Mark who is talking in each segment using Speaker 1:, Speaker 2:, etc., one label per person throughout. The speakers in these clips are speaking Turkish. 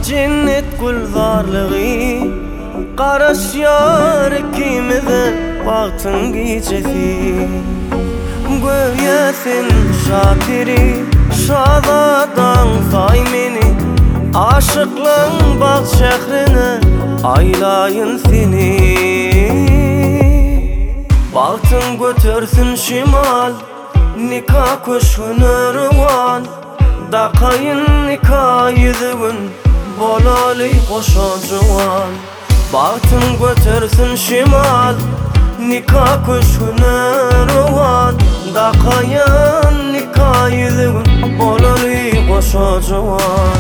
Speaker 1: cennet gulzarlığı Qaraş yar ikimize baktın gecesi Göyesin şakiri şadadan say meni Aşıklığın bak şehrine aylayın seni Baktın götürsün şimal nikah koşunu rıvan Da kayın nikah yüzüğün bolali koşa cuvan Baktın götürsün şimal nikah koşunu rıvan Da kayın nikah yüzüğün bolali koşa cuvan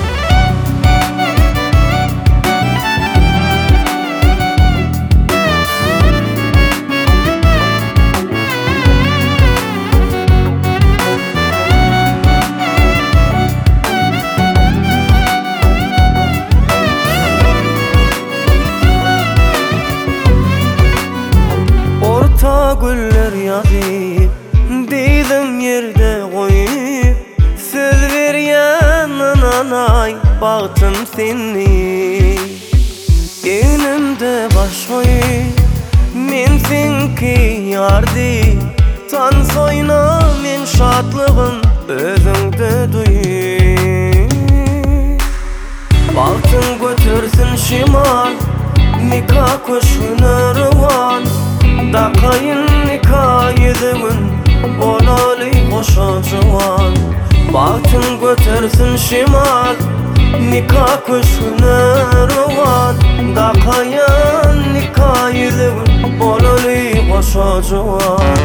Speaker 1: Güller yazıp Dedim yerde koyup Söz veryen anay Baktım seni Önümde baş koyup Mensin ki yardı Tan soyna men şatlığın Özüngde duyup Baktın götürsün şimal Nikah koşunu rıvan Da kayın nikah yüzüğün bolali koşa cuvan Baktın götürsün şimal nikah koşunu rıvan Da kayın nikah yüzüğün bolali koşa cuvan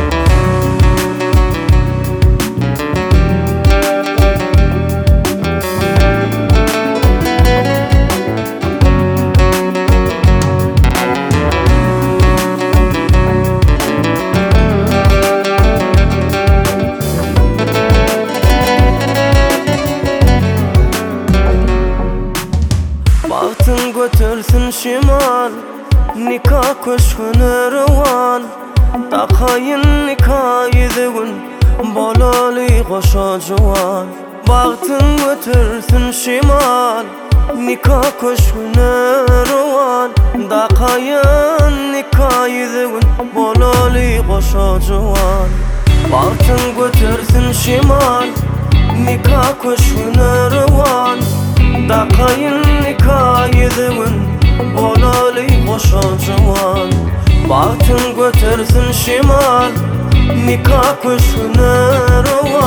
Speaker 1: Baktın götürsün şimal nikah koşunu rıvan Da kayın nikah yüzüğün bolali koşa cuvan Baktın götürsün şimal nikah koşunu rıvan Da kayın nikah yüzüğün bolali koşa cuvan Baktın götürsün şimal nikah koşunu rıvan Da kayın nikah yüzüğün bolali koşa cuvan Baktın götürsün şimal nikah koşunu rıvan